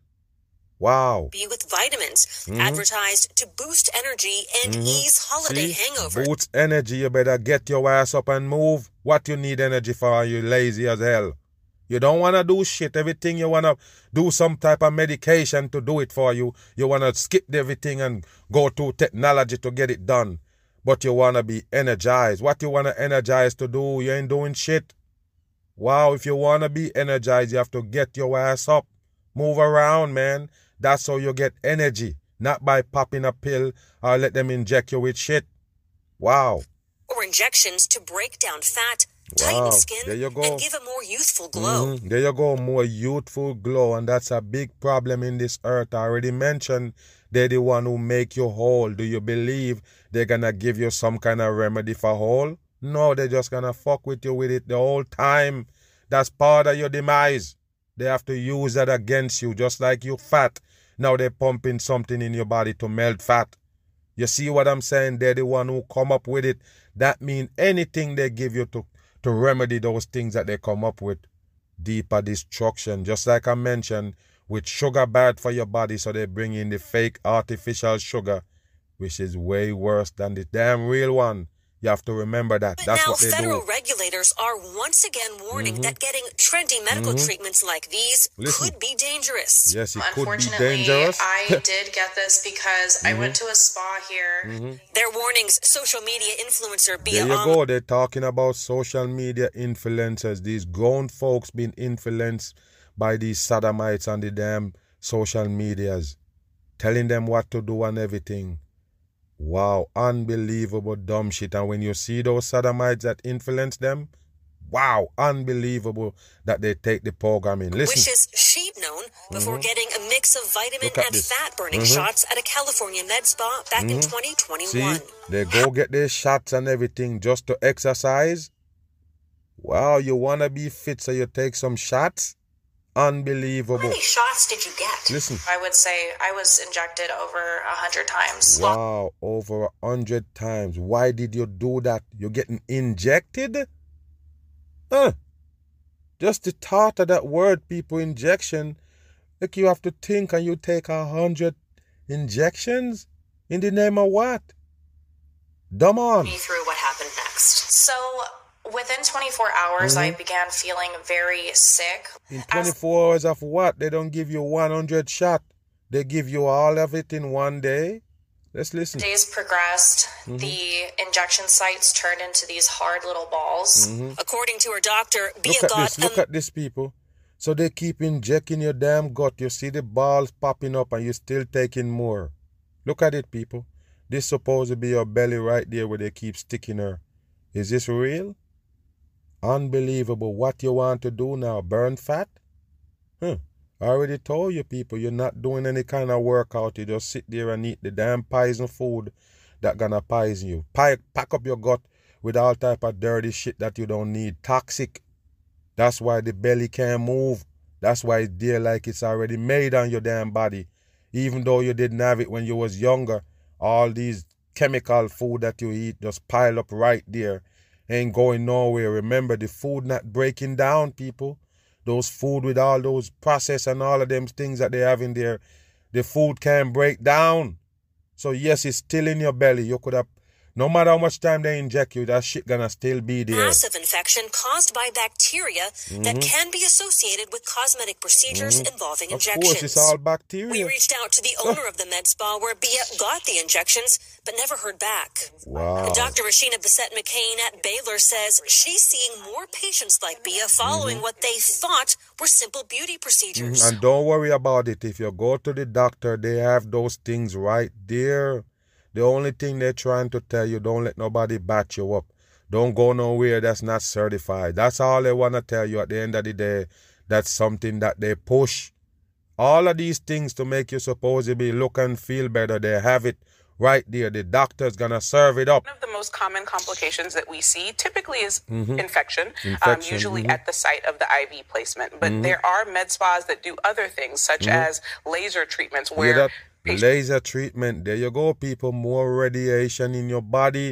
Wow. With vitamins, Mm-hmm. advertised to boost energy and Mm-hmm. ease holiday See? hangover. Boost energy. You better get your ass up and move. What you need energy for? You lazy as hell. You don't want to do shit. Everything you want to do some type of medication to do it for you. You want to skip everything and go to technology to get it done. But you want to be energized. What you want to energize to do, you ain't doing shit. Wow, if you want to be energized, you have to get your ass up. Move around, man. That's how you get energy. Not by popping a pill or let them inject you with shit. Wow. Or injections to break down fat, tighten Wow. skin, There you go. and give a more youthful glow. Mhm. There you go, more youthful glow, and that's a big problem in this earth. I already mentioned they're the one who make you whole. Do you believe they're gonna give you some kind of remedy for whole? No, they're just gonna fuck with you with it the whole time. That's part of your demise. They have to use that against you, just like you fat. Now they're pumping something in your body to melt fat. You see what I'm saying? They're the one who come up with it. That means anything they give you to to remedy those things that they come up with, deeper destruction. Just like I mentioned, with sugar bad for your body, so they bring in the fake artificial sugar, which is way worse than the damn real one. You have to remember that. But That's now what they federal do. regulators are once again warning Mhm. that getting trendy medical Mhm. treatments like these Listen. could be dangerous. Yes, it could be Unfortunately, dangerous. I did get this because I went to a spa here. Mhm. Their warnings, social media influencer Bia There you Alma go. They're talking about social media influencers. These grown folks being influenced by these sodomites on the damn social medias, telling them what to do and everything. Wow, unbelievable dumb shit. And when you see those sodomites that influence them, wow, unbelievable that they take the program in. Listen. wishes she'd known before Mhm. getting a mix of vitamin Look at and this. fat-burning Mhm. shots at a California med spa back in Mhm. twenty See, twenty-one. they go get their shots and everything just to exercise. Wow, you want to be fit, so you take some shots? How Unbelievable. many shots did you get? Listen. I would say I was injected over a hundred times. Wow, over a hundred times. Why did you do that? You're getting injected? Huh. Just the thought of that word, people, injection. Like you have to think and you take a hundred injections? In the name of what? Dumb on. Me through what happened next. So within twenty-four hours, I Mhm. began feeling very sick. In As twenty-four hours of what? They don't give you one hundred shot. They give you all of it in one day. Let's listen. days progressed, Mhm. the injection sites turned into these hard little balls. Mhm. According to her doctor, Bia Look at got this. Look a at this, people. So they keep injecting your damn gut. You see the balls popping up and you're still taking more. Look at it, people. This supposed to be your belly right there where they keep sticking her. Is this real? Unbelievable. What you want to do now? Burn fat? Huh. I already told you, people, you're not doing any kind of workout. You just sit there and eat the damn poison food that gonna poison you. Pack, pack up your gut with all type of dirty shit that you don't need. Toxic. That's why the belly can't move. That's why it's there like it's already made on your damn body. Even though you didn't have it when you was younger, all these chemical food that you eat just pile up right there. Ain't going nowhere. Remember, the food not breaking down, people. Those food with all those process and all of them things that they have in there, the food can't break down. So yes, it's still in your belly. You could have, no matter how much time they inject you, that shit gonna still be there. massive infection caused by bacteria that can be associated with cosmetic procedures involving Of injections. course, it's all We bacteria. reached out to the owner of the med spa where Bia got the injections, but never heard back. Wow. Doctor Rashina Bissett McCain at Baylor says she's seeing more patients like Bia following what they thought were simple beauty procedures. And don't worry about it. If you go to the doctor, they have those things right there. The only thing they're trying to tell you, don't let nobody bat you up. Don't go nowhere that's not certified. That's all they want to tell you at the end of the day. That's something that they push. All of these things to make you supposedly look and feel better, they have it right there. The doctor's gonna serve it up. One of the most common complications that we see typically is mm-hmm. infection, infection um, usually mm-hmm. at the site of the I V placement. But mm-hmm. there are med spas that do other things, such mm-hmm. as laser treatments, where that laser treatment. There you go, people. More radiation in your body.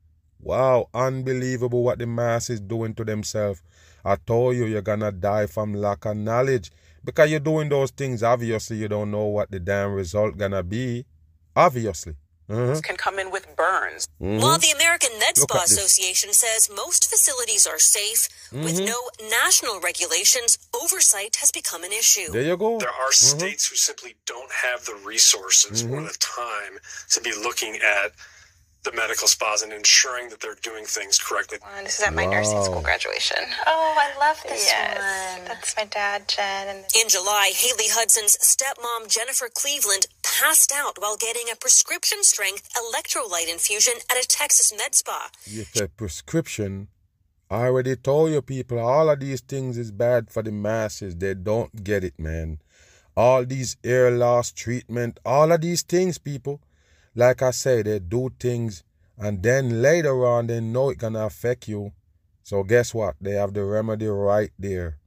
Wow, unbelievable what the mass is doing to themselves. I told you, you're gonna die from lack of knowledge. Because you're doing those things, obviously you don't know what the damn result gonna be. Obviously. Mm-hmm. Can come in with burns. Mm-hmm. While the American Med Spa Association says most facilities are safe, mm-hmm. with no national regulations, oversight has become an issue. There you go. There are mm-hmm. states who simply don't have the resources mm-hmm. or the time to be looking at the medical spas and ensuring that they're doing things correctly. Well, this is at my wow. nursing school graduation. Oh, I love this yes. one. That's my dad, Jen. And in July, Haley Hudson's stepmom, Jennifer Cleveland, passed out while getting a prescription-strength electrolyte infusion at a Texas med spa. You said prescription. I already told you, people, all of these things is bad for the masses. They don't get it, man. All these hair loss treatment, all of these things, people. Like I say, they do things, and then later on, they know it's going to affect you. So guess what? They have the remedy right there.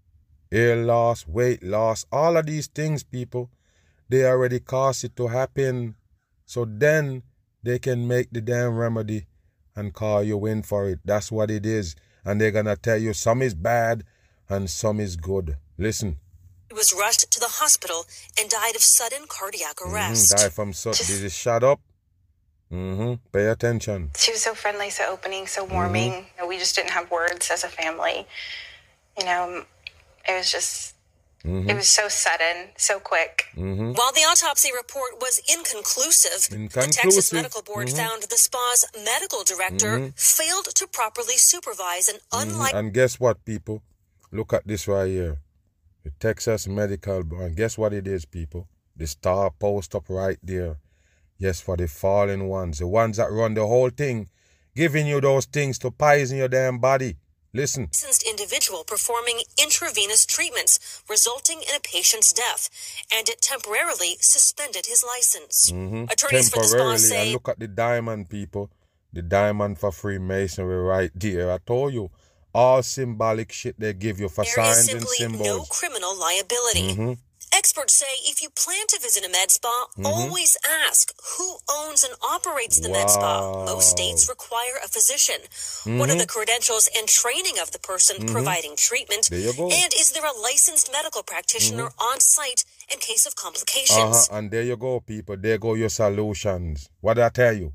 Hair loss, weight loss, all of these things, people, they already caused it to happen. So then they can make the damn remedy and call you in for it. That's what it is. And they're going to tell you some is bad and some is good. Listen. He was rushed to the hospital and died of sudden cardiac arrest. Mm-hmm. Died from sudden. Did it shut up? Mm-hmm. Pay attention. She was so friendly, so opening, so warming. Mm-hmm. You know, we just didn't have words as a family. You know, it was just, mm-hmm. it was so sudden, so quick. Mm-hmm. While the autopsy report was inconclusive, inconclusive. the Texas Medical Board mm-hmm. found the spa's medical director mm-hmm. failed to properly supervise an unlike... Mm-hmm. And guess what, people? Look at this right here. The Texas Medical Board. And guess what it is, people? The star post up right there. Yes, for the fallen ones. The ones that run the whole thing. Giving you those things to poison your damn body. Listen. Licensed individual performing intravenous treatments, resulting in a patient's death. And it temporarily suspended his license. Mm-hmm. Attorneys for the spa say... And look at the diamond, people. The diamond for Freemasonry right there. I told you. All symbolic shit they give you for there signs is and simply symbols. No criminal liability. Mm-hmm. Experts say if you plan to visit a med spa, mm-hmm. always ask who owns and operates the wow. med spa. Most states require a physician. Mm-hmm. What are the credentials and training of the person mm-hmm. providing treatment? There you go. And is there a licensed medical practitioner mm-hmm. on site in case of complications? Uh-huh. And there you go, people. There go your solutions. What did I tell you?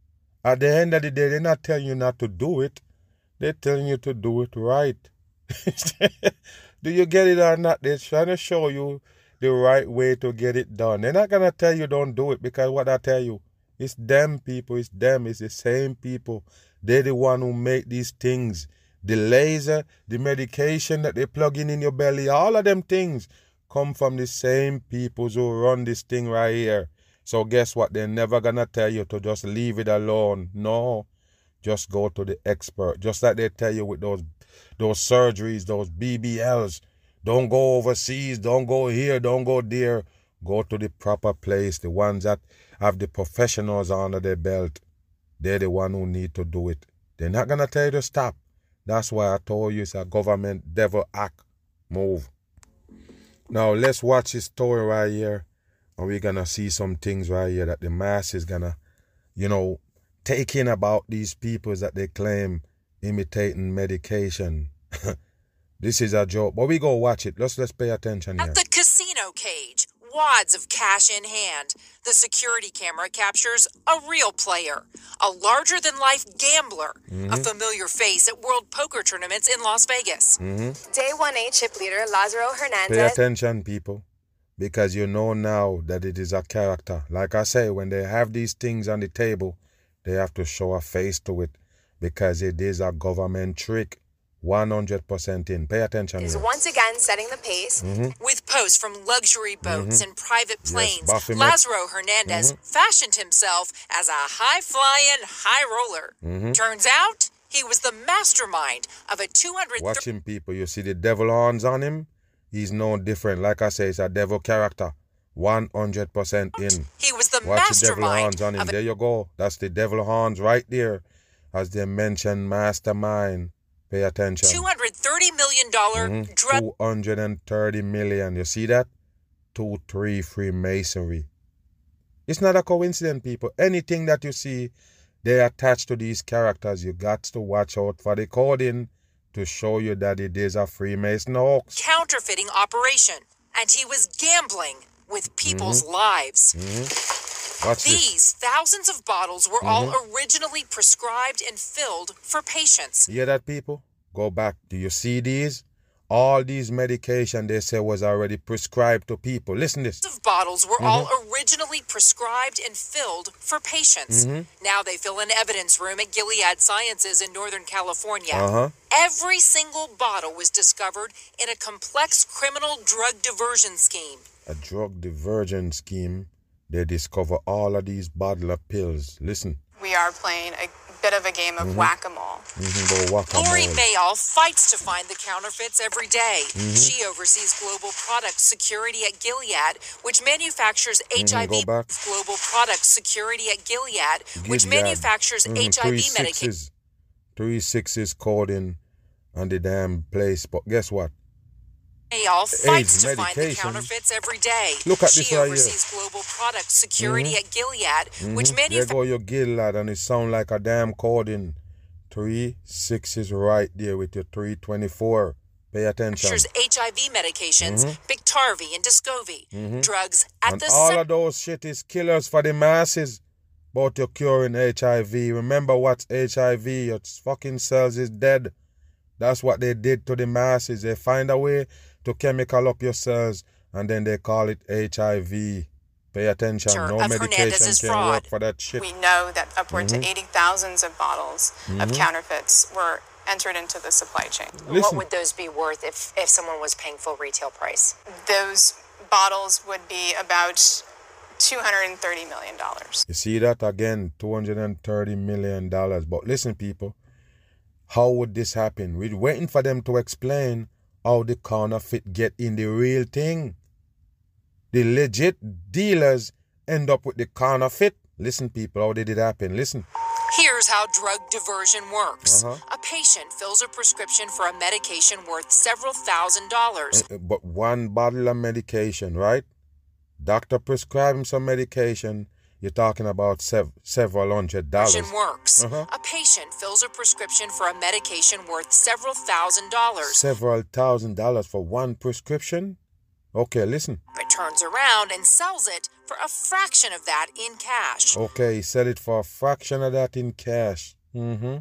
At the end of the day, they're not telling you not to do it. They're telling you to do it right. Do you get it or not? They're trying to show you the right way to get it done. They're not going to tell you don't do it because what I tell you, it's them people, it's them, it's the same people. They're the one who make these things. The laser, the medication that they plug in in your belly, all of them things come from the same people who run this thing right here. So guess what? They're never going to tell you to just leave it alone. No. Just go to the expert. Just like they tell you with those those surgeries, those B B Ls. Don't go overseas. Don't go here. Don't go there. Go to the proper place. The ones that have the professionals under their belt. They're the one who need to do it. They're not going to tell you to stop. That's why I told you it's a government devil act move. Now, let's watch this story right here. And we're going to see some things right here that the mass is going to, you know, taking about these people that they claim imitating medication. This is a joke. But we go watch it. Let's let's pay attention here. At the casino cage, wads of cash in hand. The security camera captures a real player, a larger-than-life gambler, mm-hmm. a familiar face at World Poker tournaments in Las Vegas. Mm-hmm. Day one A chip leader Lazaro Hernandez. Pay attention, people, because you know now that it is a character. Like I say, when they have these things on the table, they have to show a face to it because it is a government trick. one hundred percent in. Pay attention. Is here. once again setting the pace. Mm-hmm. With posts from luxury boats mm-hmm. and private planes, yes, Lazaro Hernandez mm-hmm. fashioned himself as a high-flying high roller. Mm-hmm. Turns out he was the mastermind of a two hundred... Watch him, people. You see the devil horns on him? He's no different. Like I say, it's a devil character. one hundred percent in. He was the Watch the devil mastermind horns on him. of a There you go. That's the devil horns right there. As they mentioned, mastermind. Pay attention. two hundred thirty million dollars Mhm. drug two hundred thirty million. You see that? two three Freemasonry. It's not a coincidence, people. Anything that you see, they attach to these characters. You got to watch out for the coding to show you that it is a Freemason hoax. counterfeiting operation, and he was gambling with people's Mm-hmm. lives. Watch this. These thousands of bottles were all originally prescribed and filled for patients. You hear that, people? Go back. Do you see these? All these medication they say was already prescribed to people. Listen this. Of bottles were all originally prescribed and filled for patients. Now they fill an evidence room at Gilead Sciences in Northern California. Uh-huh. Every single bottle was discovered in a complex criminal drug diversion scheme. A drug diversion scheme. They discover all of these bottle of pills. Listen. We are playing a bit of a game of whack-a-mole. Mm-hmm, Lori Mayall fights to find the counterfeits every day. She oversees global product security at Gilead, which manufactures H I V. go back. Global product security at Gilead, which Gilead. manufactures Mhm, H I V three medication. sixes. Three sixes coding on the damn place. But guess what? Mayall fights to find the medication. counterfeits every day. Look at she this right here. oversees global product security at Gilead, which There manufactures go your Gilead and it sound like a damn coding. Three sixes right there with your three twenty-four. Pay attention. H I V medications, Biktarvy and Descovy, drugs at And the all center of those shit is killers for the masses. But you're curing H I V. Remember what's H I V? Your fucking cells is dead. That's what they did to the masses. They find a way to chemical up your cells and then they call it H I V. Pay attention. No of medication Hernandez's can fraud. work for that shit. We know that upward to eighty thousands of bottles of counterfeits were entered into the supply chain. Listen. What would those be worth if, if someone was paying full retail price? Those bottles would be about two hundred thirty million dollars. You see that again, two hundred thirty million dollars. But listen, people, how would this happen? We're waiting for them to explain how the counterfeit get in the real thing. The legit dealers end up with the counterfeit. Listen, people, how did it happen? Listen. Here's how drug diversion works. Uh-huh. A patient fills a prescription for a medication worth several thousand dollars. Uh, But one bottle of medication, right? Doctor prescribe him some medication. You're talking about sev- several hundred dollars. Prescription works. Uh-huh. A patient fills a prescription for a medication worth several thousand dollars. Several thousand dollars for one prescription? Okay, listen. But turns around and sells it for a fraction of that in cash. Okay, he sell it for a fraction of that in cash. Mm-hmm.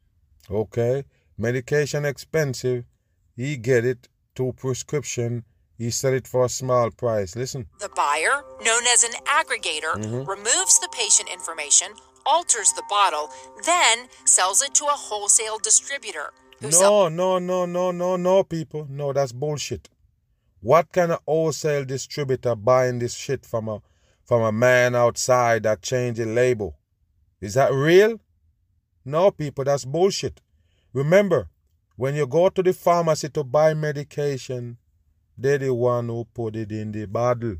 Okay. Medication expensive. He get it. Two prescription. He sell it for a small price. Listen. The buyer, known as an aggregator, Mm-hmm. removes the patient information, alters the bottle, then sells it to a wholesale distributor who sells. No, no, no, no, no, no, people. No, that's bullshit. What kind of wholesale distributor buying this shit from a from a man outside that changed the label? Is that real? No, people, that's bullshit. Remember, when you go to the pharmacy to buy medication, they're the one who put it in the bottle.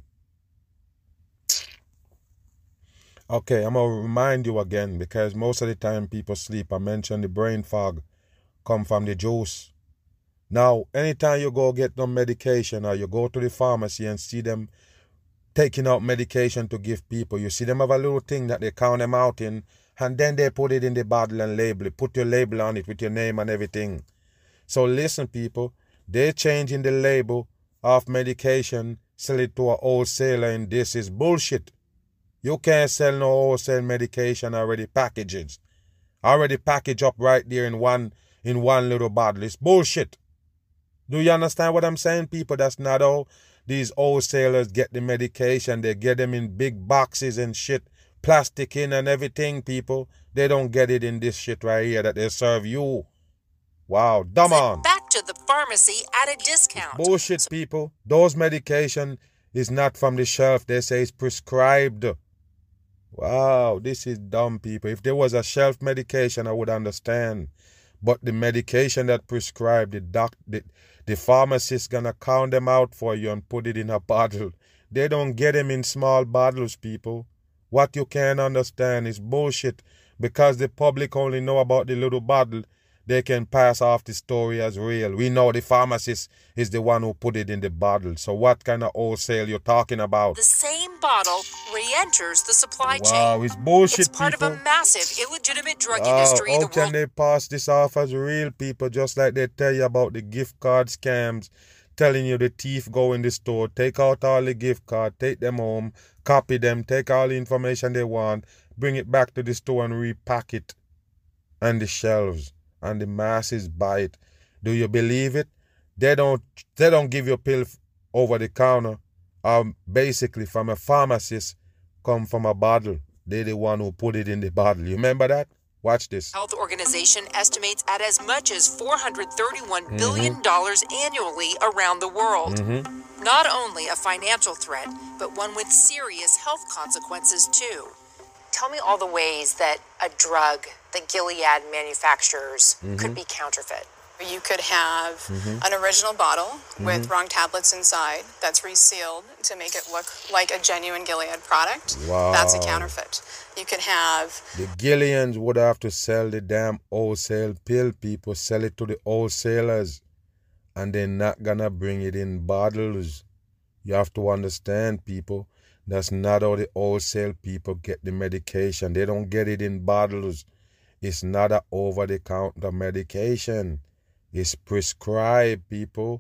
Okay, I'm going to remind you again because most of the time people sleep. I mentioned the brain fog come from the juice. Now, anytime you go get some medication or you go to the pharmacy and see them taking out medication to give people, you see them have a little thing that they count them out in and then they put it in the bottle and label it. Put your label on it with your name and everything. So listen, people, they're changing the label of medication, sell it to a wholesaler, and this is bullshit. You can't sell no wholesale medication already packaged. Already packaged up right there in one in one little bottle. It's bullshit. Do you understand what I'm saying, people? That's not how these wholesalers get the medication. They get them in big boxes and shit, plastic in and everything, people. They don't get it in this shit right here that they serve you. Wow, dumb on. Back to the pharmacy at a discount. Bullshit, people. Those medication is not from the shelf. They say it's prescribed. Wow, this is dumb, people. If there was a shelf medication, I would understand. But the medication that prescribed, the doc, the, the pharmacist gonna count them out for you and put it in a bottle They don't get them in small bottles, people. What you can't understand is bullshit. Because the public only know about the little bottle, they can pass off the story as real. We know the pharmacist is the one who put it in the bottle. So what kind of wholesale you're talking about? The same bottle re-enters the supply chain. Wow, it's bullshit, It's part people. of a massive, illegitimate drug Wow, industry. how The can world they pass this off as real, people, just like they tell you about the gift card scams, telling you the thief go in the store, take out all the gift card, take them home, copy them, take all the information they want, bring it back to the store and repack it on the shelves, and the masses buy it. Do you believe it? They don't they don't give you a pill over the counter, um, basically from a pharmacist, come from a bottle. They're the one who put it in the bottle. You remember that? Watch this. Health Organization estimates at as much as four hundred thirty-one billion dollars annually around the world. Mm-hmm. Not only a financial threat, but one with serious health consequences too. Tell me all the ways that a drug that Gilead manufactures Mm-hmm. could be counterfeit. You could have Mm-hmm. an original bottle with wrong tablets inside that's resealed to make it look like a genuine Gilead product. Wow. That's a counterfeit. You could have The Gileans would have to sell the damn wholesale pill, people. Sell it to the wholesalers. And they're not gonna bring it in bottles. You have to understand, people. That's not how the wholesale people get the medication. They don't get it in bottles. It's not an over-the-counter medication. It's prescribed, people.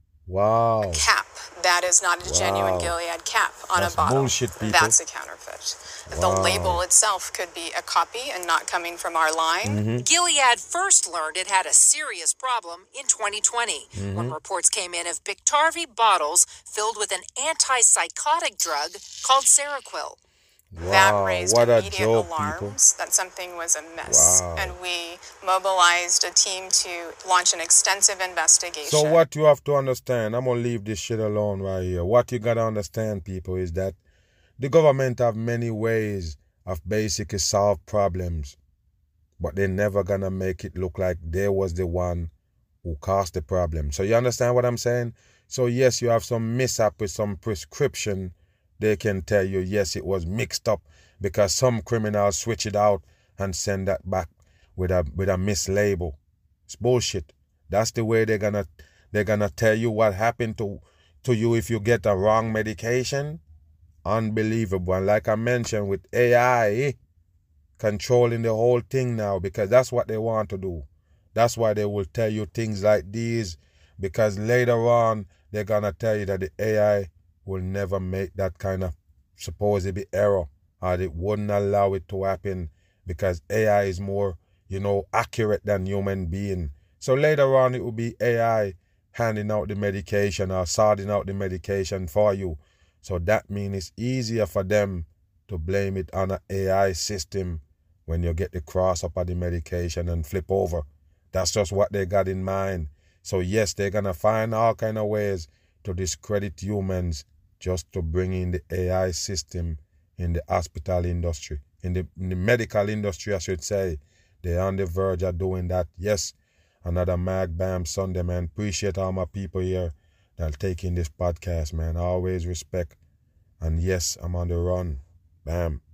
Wow. cap that is not a genuine Wow. Gilead cap on That's a bottle. bullshit, people. That's a counterfeit. Wow. The label itself could be a copy and not coming from our line. Mm-hmm. Gilead first learned it had a serious problem in twenty twenty Mm-hmm. when reports came in of Biktarvy bottles filled with an antipsychotic drug called Seroquel. That Wow. raised What a immediate joke, alarms people. that something was amiss. Wow. And we mobilized a team to launch an extensive investigation. So what you have to understand, I'm going to leave this shit alone right here. What you got to understand, people, is that the government have many ways of basically solve problems, but they're never going to make it look like they was the one who caused the problem. So you understand what I'm saying? So yes, you have some mishap with some prescription. They can tell you, yes, it was mixed up because some criminals switch it out and send that back with a with a mislabel. It's bullshit. That's the way they're gonna they're gonna tell you what happened to to you if you get a wrong medication. Unbelievable. And like I mentioned, with A I controlling the whole thing now, because that's what they want to do. That's why they will tell you things like these, because later on they're gonna tell you that the A I will never make that kind of supposedly error, or it wouldn't allow it to happen, because A I is more, you know, accurate than human being. So later on it will be A I handing out the medication or sorting out the medication for you. So that means it's easier for them to blame it on an A I system when you get the cross up of the medication and flip over. That's just what they got in mind. So yes, they're gonna find all kind of ways to discredit humans just to bring in the A I system in the hospital industry, in the, in the medical industry, I should say. They're on the verge of doing that. Yes, another Mag Bam Sunday, man. Appreciate all my people here that take in this podcast, man. Always respect. And yes, I'm on the run. Bam.